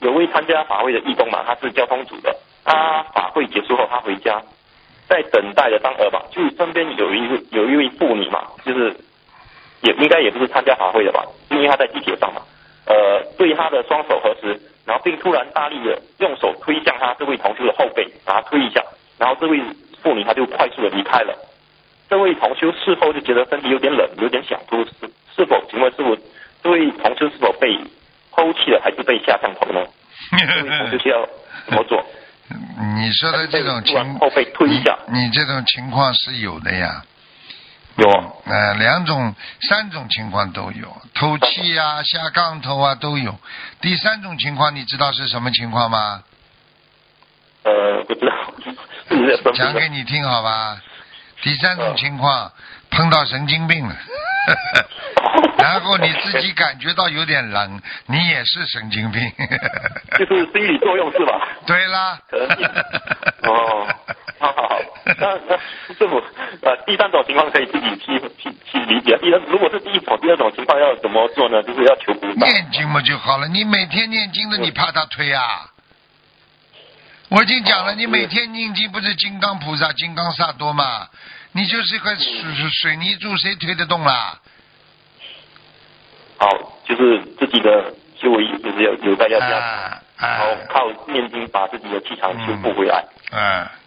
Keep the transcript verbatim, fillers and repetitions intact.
有位参加法会的义工嘛，他是交通组的，他法会结束后他回家，在等待的当儿吧，就身边有一位有一位妇女嘛，就是也应该也不是参加法会的吧，因为他在地铁上嘛，呃，对他的双手合十，然后并突然大力的用手推向他这位同修的后背，把他推一下，然后这位妇女她就快速的离开了。这位同修事后就觉得身体有点冷，有点想吐，是是否请问师傅，这位同修是否被偷气了，还是被下降头呢？这位同修需要怎么做？ 你说的这种情， 后背推一下， 你, 你这种情况是有的呀。 有， 呃，两种、三种情况都有，偷气啊、下杠头啊都有。第三种情况，你知道是什么情况吗？ 呃，不知道， 讲给你听好吧。第三种情况，碰到神经病了，然后你自己感觉到有点冷，你也是神经病。 就是心理作用是吧？ 对啦。 哦，好好好，那那师傅，呃，第三种情况可以自己去去去理解。第二，如果是第一种、第二种情况要怎么做呢？就是要求菩萨。 念经嘛就好了，你每天念经的，你怕他推啊？我已经讲了，你每天念经不是金刚菩萨、金刚萨多嘛？你就是个水水泥柱，谁推得动啦？ 好，就是自己的修为，就是要有待要加强， 啊啊、 然后靠念经把自己的气场修复回来。 嗯。啊